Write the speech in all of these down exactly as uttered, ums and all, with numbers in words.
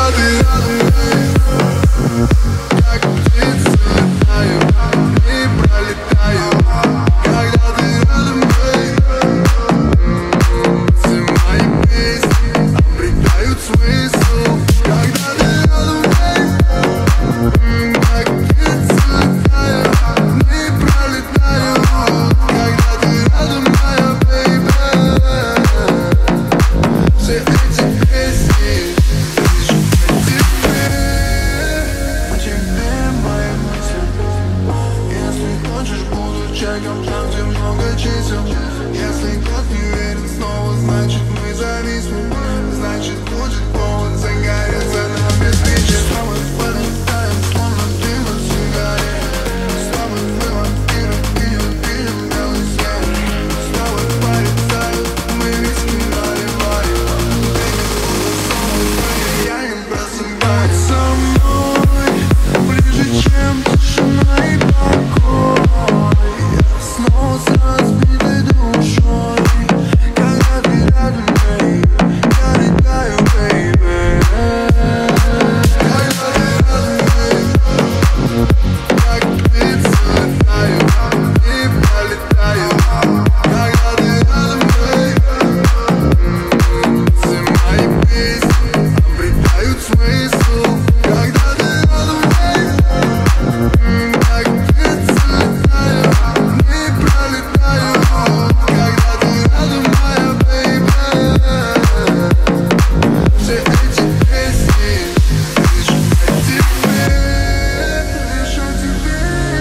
Когда ты рядом, как птицы летаю и пролетаю. Когда ты рядом, все мои песни обретают смысл. Когда ты рядом, как птицы летаю и пролетаю. Когда ты рядом, моя baby, все эти песни лишь о тебе, о тебе мои мысли. Если хочешь, буду чеком там, где много чисел. Если кто-то не верен снова, значит мы зависнем. Значит будет повод загореться нам без свечи. С тобой полетаем, словно дым от сигарет. С тобой мы вампиры и увидим белый свет. С тобой полетают, мы виски наливаем. Я не просыпаюсь со мной, ближе, чем тишина и покой. Я снова с разбитой душой. Когда ты рядом, baby, я летаю, baby. Когда ты рядом, как птицы летаю и пролетаю. Когда ты рядом, все мои песни обретают смысл. Когда ты рядом, как птицы летаю и пролетаю. Когда ты рядом, моя baby, все эти песни лишь о тебе, лишь о тебе.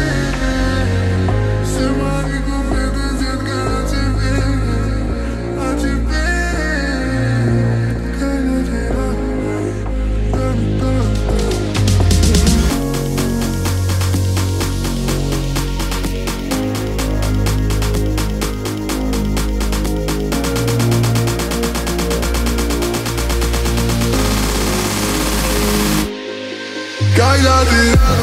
Все мои куплеты, детка, о тебе, о тебе. Когда ты рядом, да, да. Когда ты рядом.